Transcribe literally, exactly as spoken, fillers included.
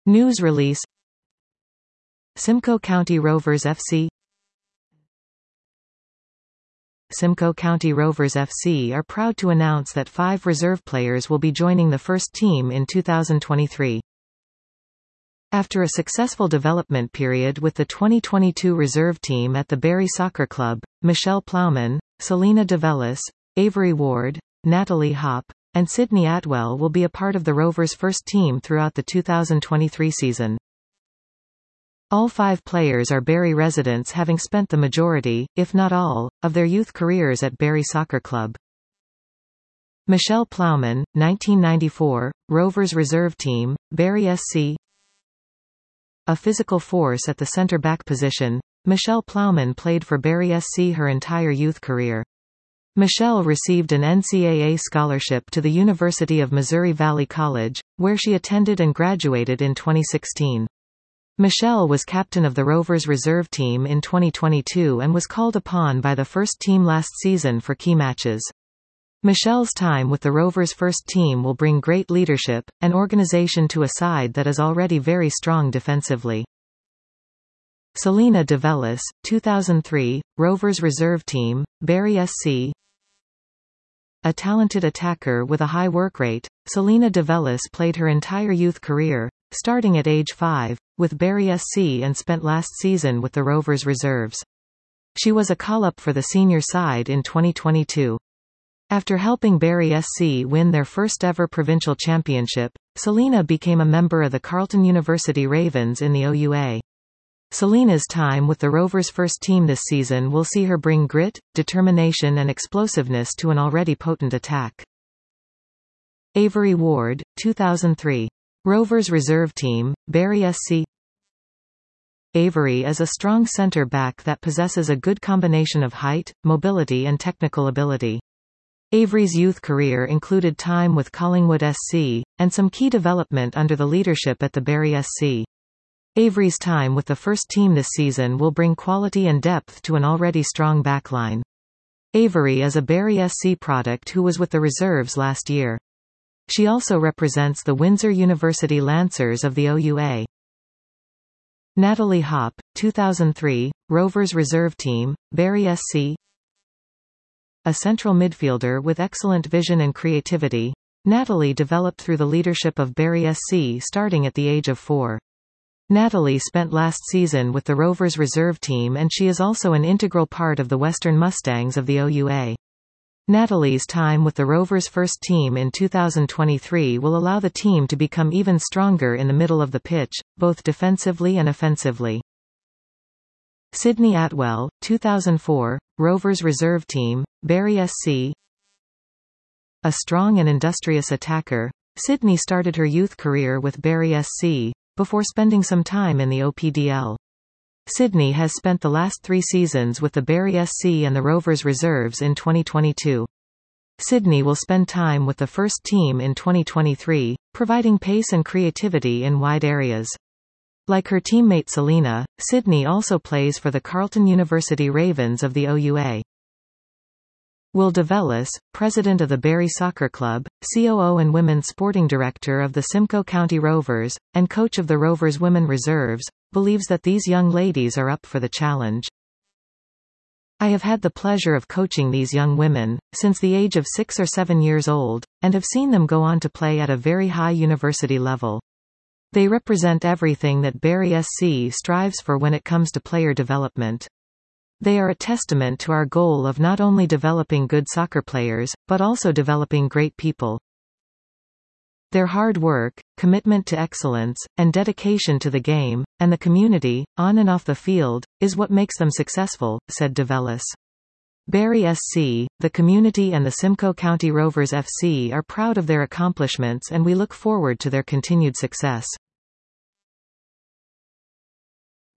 News release. Simcoe County Rovers F C. Simcoe County Rovers F C are proud to announce that five reserve players will be joining the first team in two thousand twenty-three. After a successful development period with the twenty twenty-two reserve team at the Barrie Soccer Club, Michelle Plowman, Selena DeVellis, Avery Ward, Natalie Hopp, and Sydney Atwell will be a part of the Rovers' first team throughout the two thousand twenty-three season. All five players are Barrie residents, having spent the majority, if not all, of their youth careers at Barrie Soccer Club. Michelle Plowman, nineteen ninety-four, Rovers Reserve Team, Barrie S C. A physical force at the centre-back position, Michelle Plowman played for Barrie S C her entire youth career. Michelle received an N C double A scholarship to the University of Missouri Valley College, where she attended and graduated in twenty sixteen. Michelle was captain of the Rovers reserve team in twenty twenty-two and was called upon by the first team last season for key matches. Michelle's time with the Rovers first team will bring great leadership, and organization to a side that is already very strong defensively. Selena DeVellis, two thousand three, Rovers reserve team, Barrie S C. A talented attacker with a high work rate, Selena DeVellis played her entire youth career, starting at age five, with Barrie S C and spent last season with the Rovers reserves. She was a call-up for the senior side in twenty twenty-two. After helping Barrie S C win their first-ever provincial championship, Selena became a member of the Carleton University Ravens in the O U A. Selena's time with the Rovers' first team this season will see her bring grit, determination and explosiveness to an already potent attack. Avery Ward, two thousand three. Rovers reserve team, Barrie S C. Avery is a strong centre-back that possesses a good combination of height, mobility and technical ability. Avery's youth career included time with Collingwood S C, and some key development under the leadership at the Barrie S C. Avery's time with the first team this season will bring quality and depth to an already strong backline. Avery is a Barrie S C product who was with the reserves last year. She also represents the Windsor University Lancers of the O U A. Natalie Hopp, two thousand three, Rovers reserve team, Barrie S C. A central midfielder with excellent vision and creativity, Natalie developed through the leadership of Barrie S C starting at the age of four. Natalie spent last season with the Rovers reserve team and she is also an integral part of the Western Mustangs of the O U A. Natalie's time with the Rovers first team in two thousand twenty-three will allow the team to become even stronger in the middle of the pitch, both defensively and offensively. Sydney Atwell, two thousand four, Rovers reserve team, Barrie S C. A strong and industrious attacker, Sydney started her youth career with Barrie S C, before spending some time in the O P D L. Sydney has spent the last three seasons with the Barrie S C and the Rovers reserves in twenty twenty-two. Sydney will spend time with the first team in twenty twenty-three, providing pace and creativity in wide areas. Like her teammate Selena, Sydney also plays for the Carleton University Ravens of the O U A. Will DeVellis, president of the Barrie Soccer Club, C O O and women's sporting director of the Simcoe County Rovers, and coach of the Rovers Women Reserves, believes that these young ladies are up for the challenge. I have had the pleasure of coaching these young women, since the age of six or seven years old, and have seen them go on to play at a very high university level. They represent everything that Barrie S C strives for when it comes to player development. They are a testament to our goal of not only developing good soccer players, but also developing great people. Their hard work, commitment to excellence, and dedication to the game, and the community, on and off the field, is what makes them successful, said DeVellis. Barrie S C, the community and the Simcoe County Rovers F C are proud of their accomplishments and we look forward to their continued success.